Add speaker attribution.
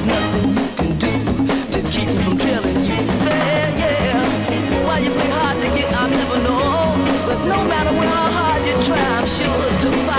Speaker 1: there's nothing you can do to keep me from trailing you. Yeah, yeah. Why you play hard to get, I'll never know. But no matter how hard you try, I'm sure to find.